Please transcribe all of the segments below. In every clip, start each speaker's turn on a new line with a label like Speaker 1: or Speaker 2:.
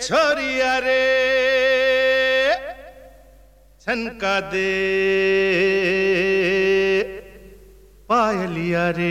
Speaker 1: छोरिया रे छनका दे पायलिया रे।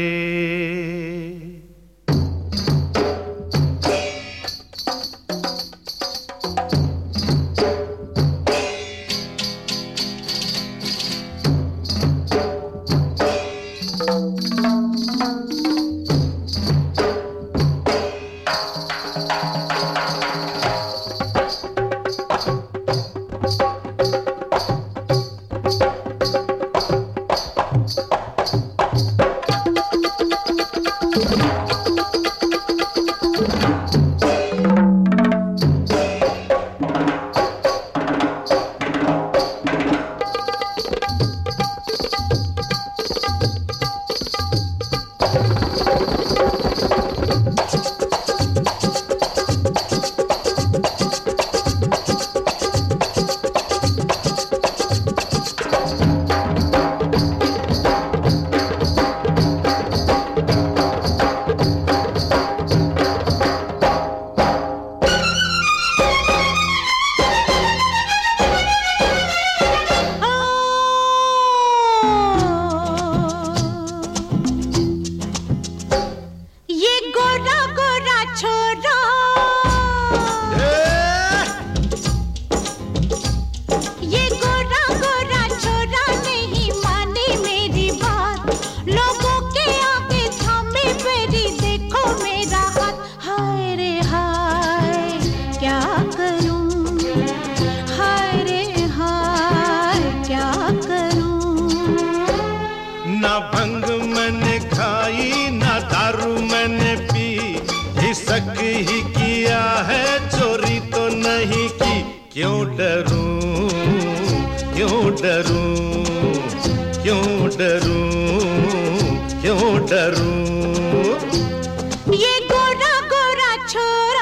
Speaker 1: ना भंग मैंने खाई ना दारू मैंने पी, हिसक ही किया है चोरी तो नहीं की। क्यों डरूं क्यों डरूं क्यों डरूं क्यों डरूं।
Speaker 2: ये गोरा गोरा छोरा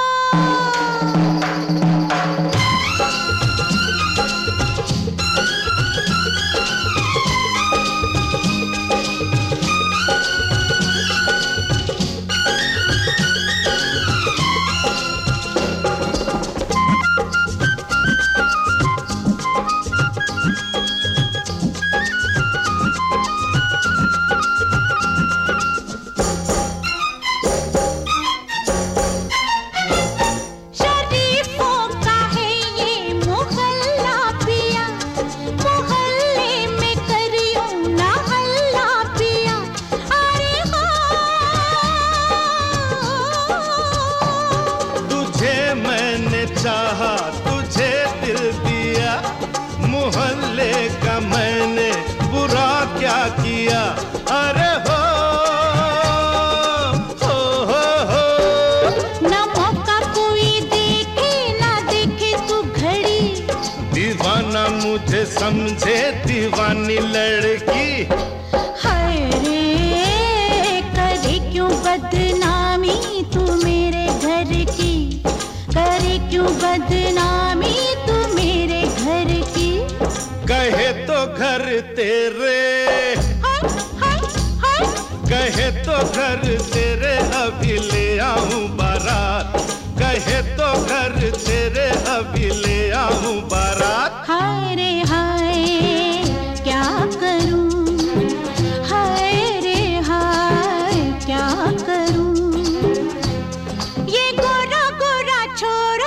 Speaker 1: चाहा तुझे दिल दिया, मोहल्ले का मैंने बुरा क्या किया। अरे हो
Speaker 2: ना मौका कोई देखे ना देखे तू घड़ी,
Speaker 1: दीवाना मुझे समझे दीवानी लड़की।
Speaker 2: हाय रे करे क्यों बदनामी तू मेरे घर की, करे क्यों बदनामी तू मेरे घर की।
Speaker 1: कहे तो घर तेरे
Speaker 2: हाय हाय हाय,
Speaker 1: कहे तो घर तेरे अभी ले आऊं बारात, कहे तो घर तेरे अभी ले आऊं बारात।
Speaker 2: हाय रे हाय क्या करूं, हाय रे हाय क्या करूं। ये गोरा गोरा छोरा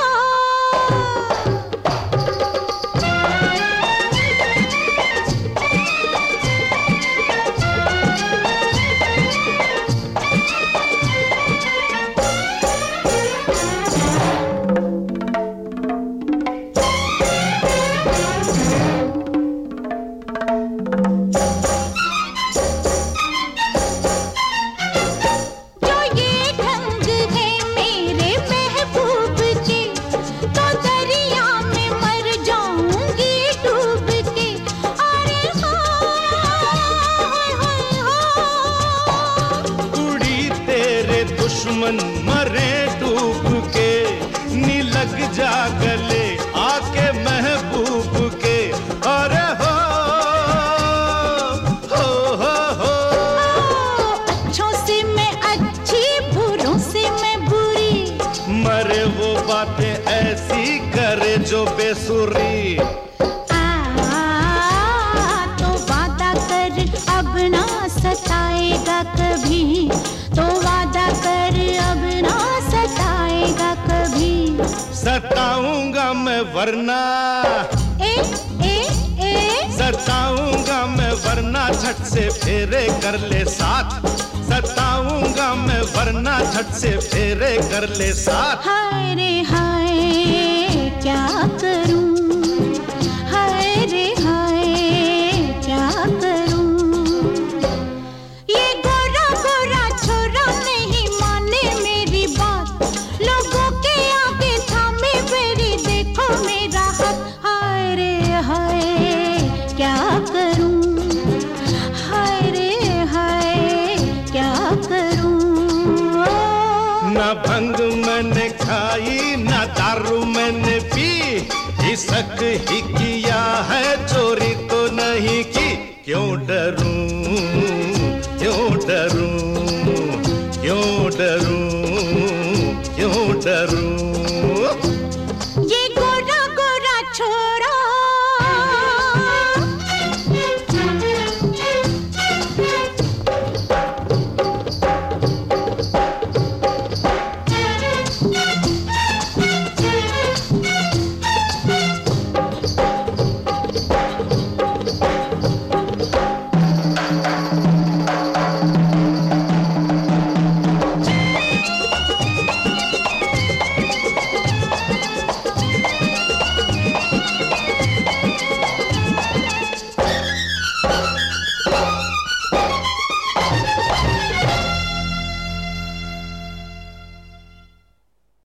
Speaker 1: दुश्मन मरे डूब के, नी लग जा गले आके महबूब के। अरे हो
Speaker 2: अच्छों से मैं अच्छी बुरों से मैं बुरी,
Speaker 1: मरे वो बातें करे जो बेसुरी।
Speaker 2: तो वादा कर अब ना सताएगा कभी, तो वादा कर अब ना सताएगा कभी।
Speaker 1: सताऊंगा मैं वरना सताऊंगा मैं वरना झट से फेरे कर ले साथ। सताऊंगा मैं वरना झट से फेरे कर ले साथ।
Speaker 2: हाय रे हाय क्या करूं, हाय रे हाय क्या करूं। ये गोरा गोरा छोरा नहीं माने मेरी बात, लोगों के आगे थामे मेरी देखो मेरा हाथ। हाय रे हाय क्या करूं, हाय रे हाय क्या करूं।
Speaker 1: ना भंग मैंने खाई ना दारू मैंने पी, इसक ही किया है चोरी तो नहीं की, क्यों डरूं।